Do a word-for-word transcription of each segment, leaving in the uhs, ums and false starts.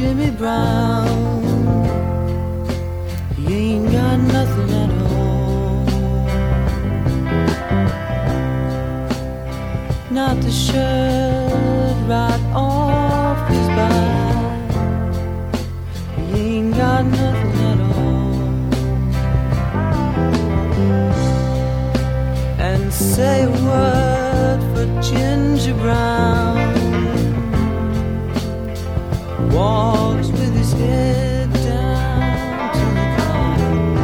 Jimmy Brown. He ain't got nothing at all. Not the shirt right off his back. He ain't got nothing at all. And say a word for Ginger Brown. Walks with his head down to the ground.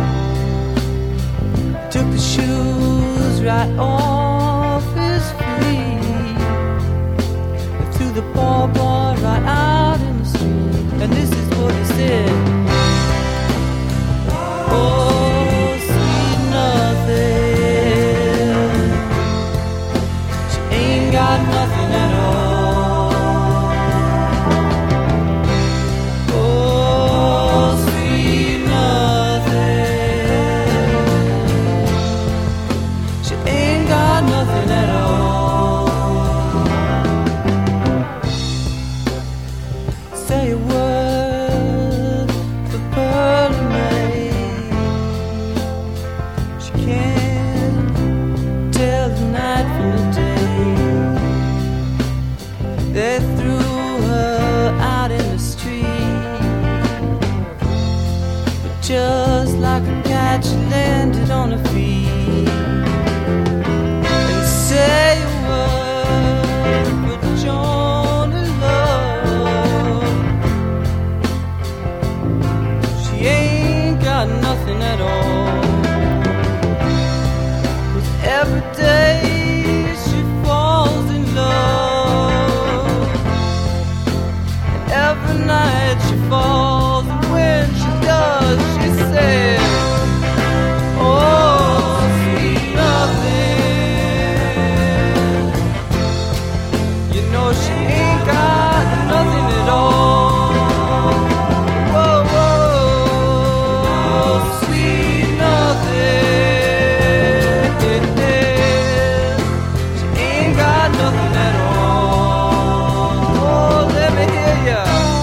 Took the shoes right off his feet. Threw the ball boy right out in the street. And this is what he said. Oh, sweet nothing. She ain't got nothing at all. Just like a cat, she landed on her feet. And say a word for Johnny Love. She ain't got nothing at all. 'Cause every day she falls in love, and every night she falls, and when she does, she said, oh, sweet nothing. You know she ain't got nothing at all. Whoa, whoa, sweet nothing. She ain't got nothing at all. Oh, let me hear ya.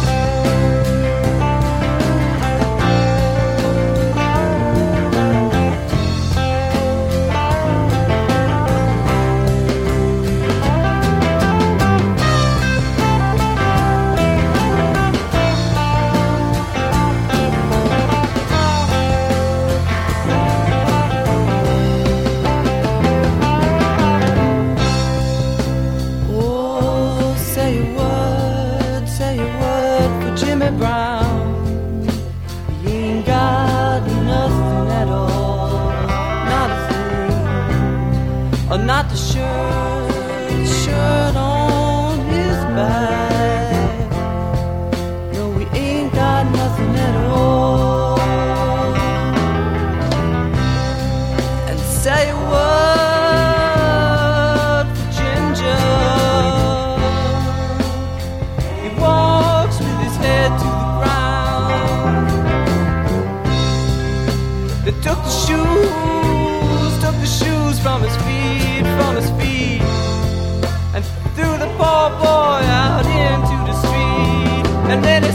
Jimmy Brown, he ain't got nothing at all. Not a thing, or not the shirt, shirt on his back. No, we ain't got nothing at all. And say a word for Ginger. He walks with his head to the ground. They took the shoes, took the shoes from his feet, from his feet, and threw the poor boy out into the street. And then